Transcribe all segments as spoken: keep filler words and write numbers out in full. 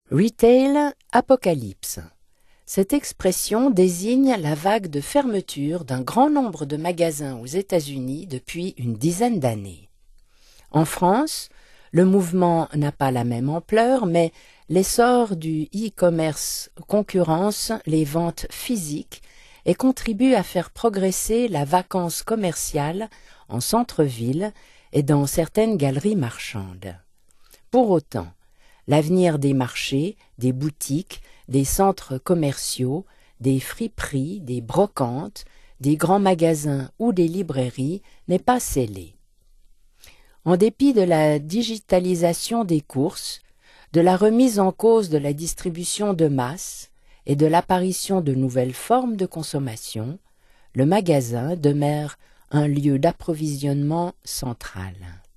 Retail apocalypse. Cette expression désigne la vague de fermeture d'un grand nombre de magasins aux États-Unis depuis une dizaine d'années. En France, le mouvement n'a pas la même ampleur, mais l'essor du e-commerce concurrence les ventes physiques et contribue à faire progresser la vacance commerciale en centre-ville et dans certaines galeries marchandes. Pour autant, l'avenir des marchés, des boutiques, des centres commerciaux, des friperies, des brocantes, des grands magasins ou des librairies n'est pas scellé. En dépit de la digitalisation des courses, de la remise en cause de la distribution de masse et de l'apparition de nouvelles formes de consommation, le magasin demeure un lieu d'approvisionnement central.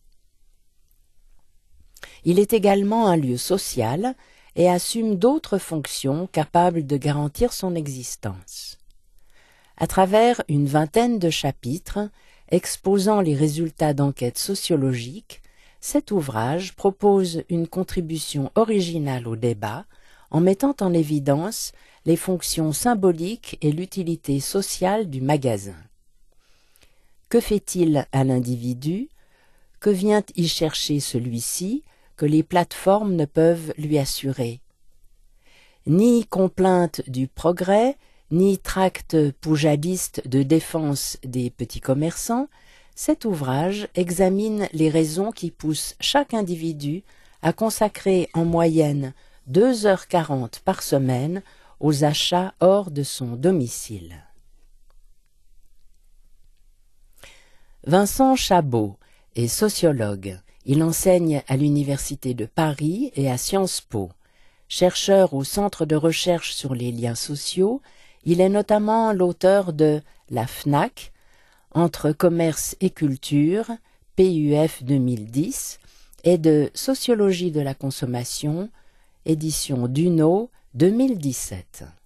Il est également un lieu social et assume d'autres fonctions capables de garantir son existence. À travers une vingtaine de chapitres exposant les résultats d'enquêtes sociologiques, cet ouvrage propose une contribution originale au débat en mettant en évidence les fonctions symboliques et l'utilité sociale du magasin. Que fait-il à l'individu? Que vient y chercher celui-ci que les plateformes ne peuvent lui assurer? Ni complainte du progrès, ni tract poujadiste de défense des petits commerçants, cet ouvrage examine les raisons qui poussent chaque individu à consacrer en moyenne deux heures quarante par semaine aux achats hors de son domicile. Vincent Chabot est sociologue. Il enseigne à l'Université de Paris et à Sciences Po. Chercheur au Centre de recherche sur les liens sociaux, il est notamment l'auteur de La Fnac, Entre commerce et culture, P U F deux mille dix, et de Sociologie de la consommation, édition Duno deux mille dix-sept.